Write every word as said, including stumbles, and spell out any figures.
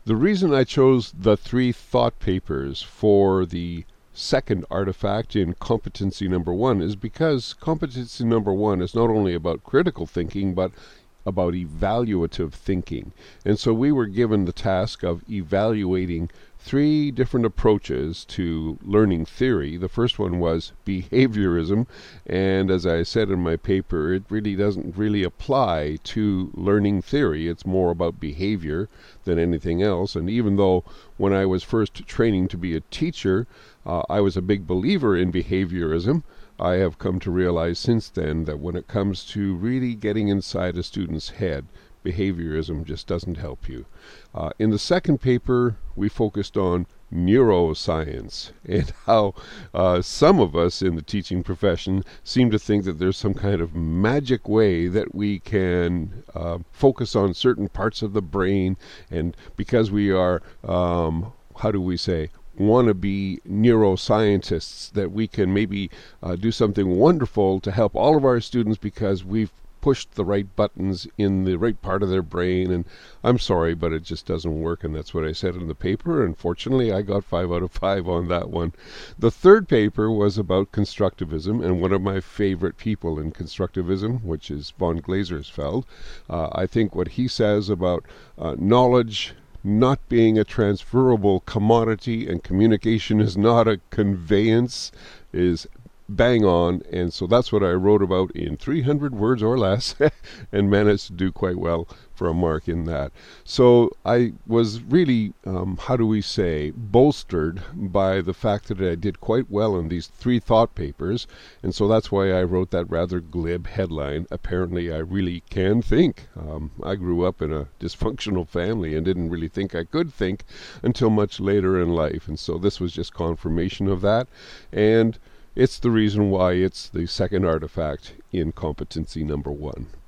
The reason I chose the three thought papers for the second artifact in competency number one is because competency number one is not only about critical thinking, but about evaluative thinking. And so we were given the task of evaluating three different approaches to learning theory. The first one was behaviorism, and as I said in my paper, it really doesn't really apply to learning theory. It's more about behavior than anything else. And even though when I was first training to be a teacher, uh, I was a big believer in behaviorism, I have come to realize since then that when it comes to really getting inside a student's head, behaviorism just doesn't help you. Uh, in the second paper, we focused on neuroscience and how uh, some of us in the teaching profession seem to think that there's some kind of magic way that we can uh, focus on certain parts of the brain, and because we are, um, how do we say, wannabe neuroscientists, that we can maybe uh, do something wonderful to help all of our students because we've pushed the right buttons in the right part of their brain. And I'm sorry, but it just doesn't work, and that's what I said in the paper. Unfortunately, I got five out of five on that one. The third paper was about constructivism, and one of my favorite people in constructivism, which is von Glasersfeld. Uh, I think what he says about uh, knowledge not being a transferable commodity and communication is not a conveyance is bang on. And so that's what I wrote about in three hundred words or less and managed to do quite well for a mark in that. So I was really, um, how do we say, bolstered by the fact that I did quite well in these three thought papers. And so that's why I wrote that rather glib headline, "Apparently I Really Can Think." Um, I grew up in a dysfunctional family and didn't really think I could think until much later in life. And so this was just confirmation of that. And it's the reason why it's the second artifact in competency number one.